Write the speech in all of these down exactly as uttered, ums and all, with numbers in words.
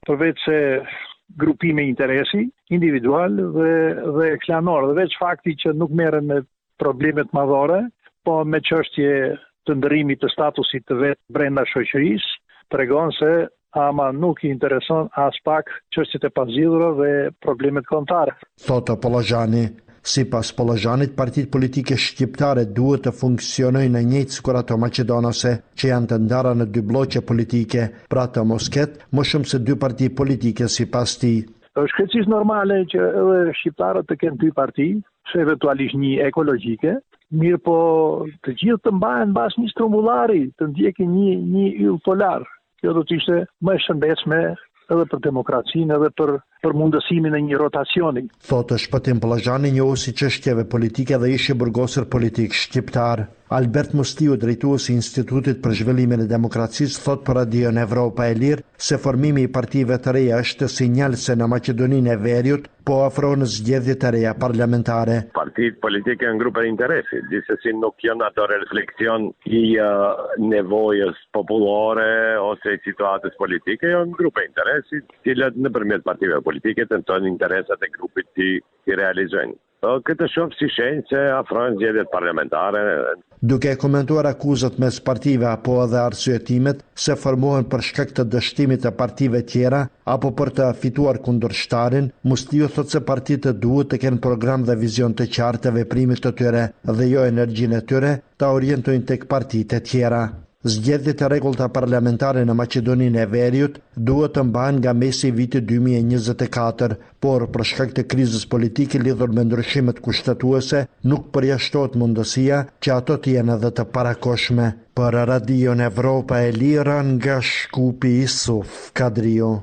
përveç se grupime interesi individual dhe, dhe klanor, dhe veç fakti që nuk merren me problemet madhore, po me çështje të ndërrimit të statusit të vet brenda shoqërisë, tregon se ama nuk i intereson as pak çështjet e pazgjidhura dhe problemet kombëtare. Thotë Pollazhani. Sipas Pollazhanit, partitë politike shqiptare duhet të funksionojnë në njëjtë sikur ato maqedonase, që janë të ndara në dy bloqe politike, pra të mos ketë më shumë se dy parti politike sipas tij. Është krejtësisht normale që edhe shqiptarët të kenë dy parti, eventualisht një ekologjike, mirë po të gjithë të mbahen mbas një strumbullari, të ndjekin një një yll polar. Kjo do të ishte më e shëndetshme edhe për demokracinë, edhe për për mundësimin e një rotacioni. Thotë Shpëtim Pollazhani, njohuesi çështjeve politike dhe ishi burgosur politik shqiptar. Albert Mustiu, drejtuesi i Institutit për Zhvillimin e Demokracisë, thot për Radion Evropa e Lirë se formimi i partive të reja është sinjal se në Maqedoninë e Veriut po afrohen zgjedhje të reja parlamentare. Partitë politike janë grupe interesi, gjithsesi nuk janë ato refleksion i uh, nevojës popullore ose situatës politike, janë grupe interesi, të cilat nëpërmjet partive politike tentojnë interesat e grupit të i realizojnë. Këtë shoh si shenjë se afrohen zgjedhjet parlamentare. Duke komentuar akuzat mes partive apo edhe arsyetimet se formohen për shkak të dështimit të partive tjera apo për të fituar kundërshtarin, Mustiu thotë se partitë duhet të kenë program dhe vizion të qartë të veprimit të tyre dhe jo energjinë e tyre ta orientojnë tek partitë e tjera. Zgjedhjet e rregullta parlamentare në Maqedoninë e Veriut duhet të mbahen nga mesi i vitit dy mijë e njëzet e katër, por për shkak të krizës politike lidhur me ndryshimet kushtetuese, nuk përjashtohet mundësia që ato të jenë edhe të parakoshme. Për Radion Evropa e Lirë, nga Shkupi, Isuf Kadrio.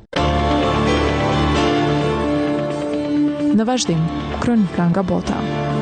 Në vazhdim, kronika nga bota.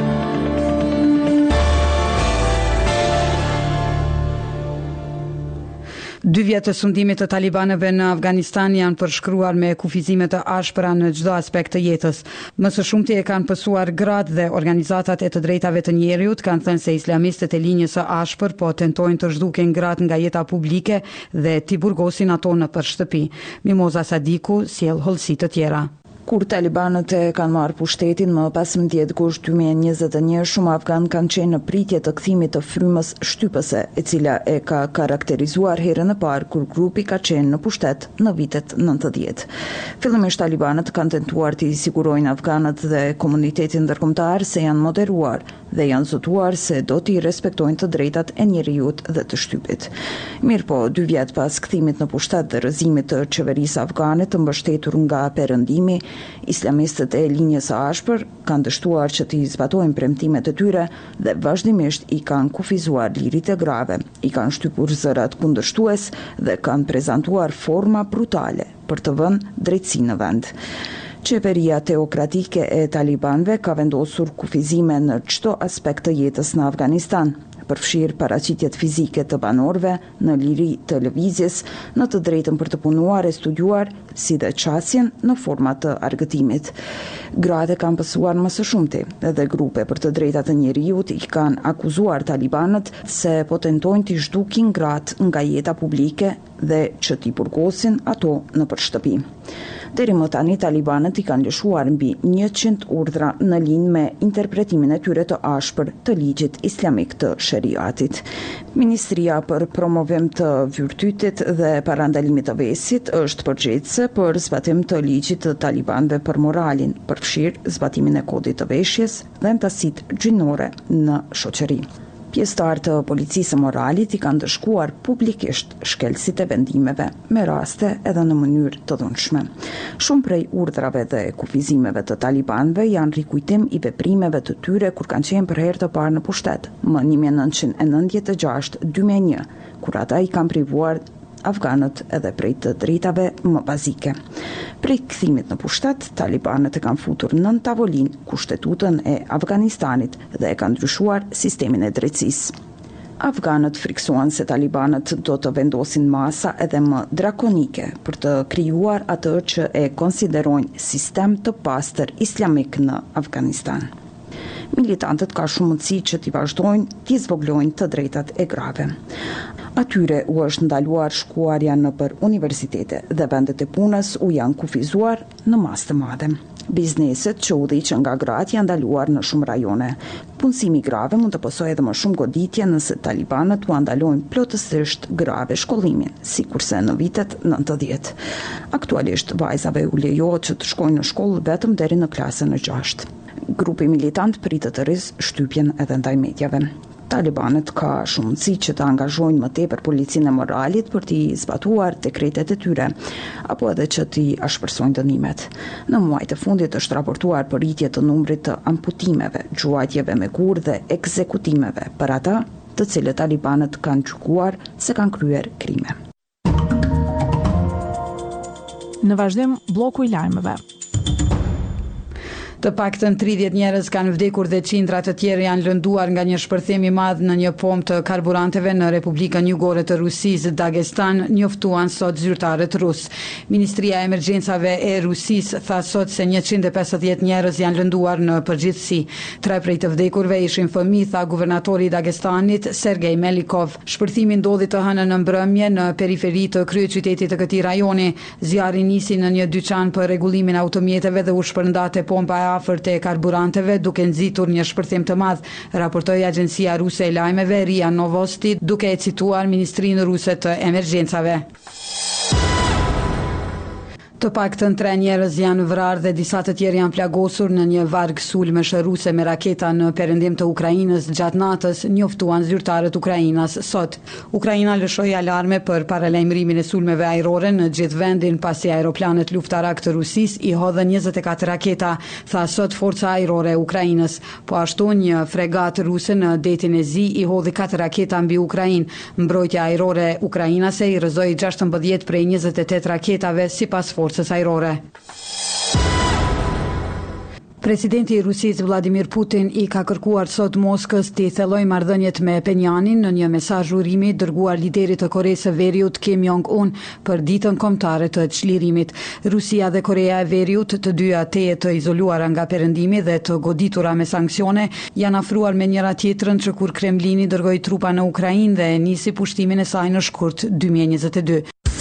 Dy vjet të sundimit të talibanëve në Afganistan janë përshkruar me kufizime të ashpra në çdo aspekt të jetës. Më së shumti e kanë pësuar gratë dhe organizatat e të drejtave të njerëzit kanë thënë se islamistët e linjës së ashpër po tentojnë të zhduken gratë nga jeta publike dhe t'i burgosin ato në përshtëpi. Mimoza Sadiku sjell hollësi të tjera. Kur talibanët e kanë marrë pushtetin më pesëmbëdhjetë gusht dy mijë e njëzet e një, shumë afgan kanë qenë në pritje të kthimit të frymës shtypëse, e cila e ka karakterizuar herën e parë kur grupi ka qenë në pushtet në vitet nëntëdhjetë. Fillimisht talibanët kanë tentuar të sigurojnë afganët dhe komunitetin ndërkombëtar se janë moderuar dhe janë zotuar se do t'i respektojnë të drejtat e njerëzit dhe të shtypit. Mirëpo, dy vjet pas kthimit në pushtet dhe rrëzimit të qeverisë afgane të mbështetur nga perëndimi, islamistët e linjës së ashpër kanë dështuar që t'i zbatojnë premtimet e tyre dhe vazhdimisht i kanë kufizuar lirit e grave, i kanë shtypur zërat kundërshtues dhe kanë prezantuar forma brutale për të vënë drejtësi në vend. Qeveria teokratike e talibanëve ka vendosur kufizime në çdo aspekt të jetës në Afganistan, përfshirë paraqitjet fizike të banorëve, në liri të lëvizjes, në të drejtën për të punuar e studiuar, si dhe qasjen në forma të argëtimit. Gratë kanë pësuar më së shumti, edhe grupe për të drejtat të njerëzit i kanë akuzuar talibanët se po tentojnë t'i zhdukin gratë nga jeta publike dhe që t'i burgosin ato në përshtëpi. Deri më tani talibanët i kanë lëshuar mbi njëqind urdhra në linjë me interpretimin e tyre të ashpër të ligjit islamik të sheriatit. Ministria për promovim të virtytit dhe parandalimit të vesit është përgjegjëse për zbatim të ligjit të talibanëve për moralin, përfshirë zbatimin e kodit të veshjes dhe ntasitë gjinore në shoqëri. Pjesëtar të policisë së moralit i kanë dëshkuar publikisht shkelësit e vendimeve, me raste edhe në mënyrë të dhunshme. Shumë prej urdhrave dhe kufizimeve të talibanëve janë rikujtim i veprimeve të tyre kur kanë qenë për herë të parë në pushtet, më një mijë e nëntëqind e nëntëdhjetë e gjashtë - dy mijë e një, kur ata i kanë privuar afganët edhe prej të drejtave më bazike. Prej kthimit në pushtet, talibanët e kanë futur nën tavolinë kushtetutën e Afganistanit dhe e kanë ndryshuar sistemin e drejtësisë. Afganët friksuan se talibanët do të vendosin masa edhe më drakonike për të krijuar atë që e konsiderojnë sistem të pastër islamik në Afganistan. Militantët ka shumë mundësi që t'i vazhdojnë t'i zvoglojnë të drejtat e grave. Atyre u është ndaluar shkuarja në për universitete dhe vendet e punës u janë kufizuar në masë të madhe. Bizneset që udhëhiqen nga gratë janë ndaluar në shumë rajone. Punësimi grave mund të pësojë edhe më shumë goditje nëse talibanët u ndalojnë plotësisht grave shkollimin, sikurse në vitet nëntëdhjetë. Aktualisht vajzave u lejohet që të shkojnë në shkollë vetëm deri në klasën e gjashtë. Grupi militant pritet të rrisë shtypjen edhe ndaj medjave. Talibanët ka shumë mundësi që të angazhojnë më tepër policinë e moralit për t'i zbatuar dekretet e tyre, apo edhe që t'i ashpërsojnë dënimet. Në muajt e fundit është raportuar për rritje të numrit të amputimeve, gjuajtjeve me gur dhe ekzekutimeve për ata të cilët talibanët kanë gjykuar se kanë kryer krime. Në vazhdim, bloku i lajmeve. Të paktën tridhjetë njerëz kanë vdekur dhe qindra të tjerë janë lënduar nga një shpërthim i madh në një pompë të karburanteve në Republikën Jugore të Rusisë, Dagestan, njoftuan sot zyrtarët rus. Ministria e Emergjencave e Rusisë tha sot se njëqind e pesëdhjetë njerëz janë lënduar në përgjithësi. Tre prej të vdekurve ishin fëmijë, tha guvernatori i Dagestanit, Sergej Melikov. Shpërthimi ndodhi të hënën në mbrëmje në periferi të kryeqytetit të këtij rajoni. Zjarri nisi në një dyqan për rregullimin e automjeteve dhe u shpërndate pompa afër të karburanteve duke nxitur një shpërthim të madh, raportoi agjencia ruse e lajmeve R I A Novosti duke e cituar Ministrinë Ruse të Emergjencave. Të paktën tre njerëz janë vrarë dhe disa të tjerë janë plagosur në një varg sulmesh ruse me raketa në perëndim të Ukrainës gjatë natës, njoftuan zyrtarët Ukrainas sot. Ukraina lëshoi alarme për paralajmërimin e sulmeve ajrore në gjithë vendin pasi aeroplanet luftarak të Rusisë i hodhën njëzet e katër raketa, tha sot forca ajrore e Ukrainës. Po ashtu një fregat ruse në detin e Zi i hodhi katër raketa mbi Ukrainë. Mbrojtja ajrore ukrainase i rrëzoi gjashtëmbëdhjetë prej njëzet e tetë raketave sipas forcës ajrore. Presidenti i Rusisë Vladimir Putin i ka kërkuar sot Moskës t'i thellojë marrëdhëniet me Penjanin në një mesazh urimi dërguar liderit të Koreas së Veriut Kim Jong-un për ditën kombëtare të çlirimit. Rusia dhe Korea e Veriut, të dyja teje të izoluara nga perëndimi dhe të goditura me sanksione, janë afruar me njëra tjetrën që kur Kremlini dërgoi trupa në Ukrainë dhe nisi pushtimin e saj në shkurt dy mijë e njëzet e dy.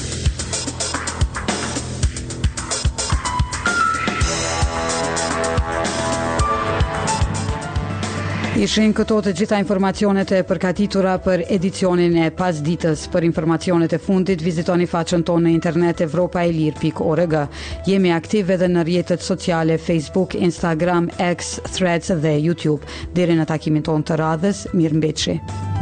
Ishin këto të gjitha informacionet e përgatitura për edicionin e pasditës. Për informacionet e fundit, vizitoni faqen tonë në internet evropaelir pikë org. Jemi aktiv edhe në rrjetet sociale Facebook, Instagram, X, Threads dhe YouTube. Deri në takimin tonë të radhës, mirëmbëjtje.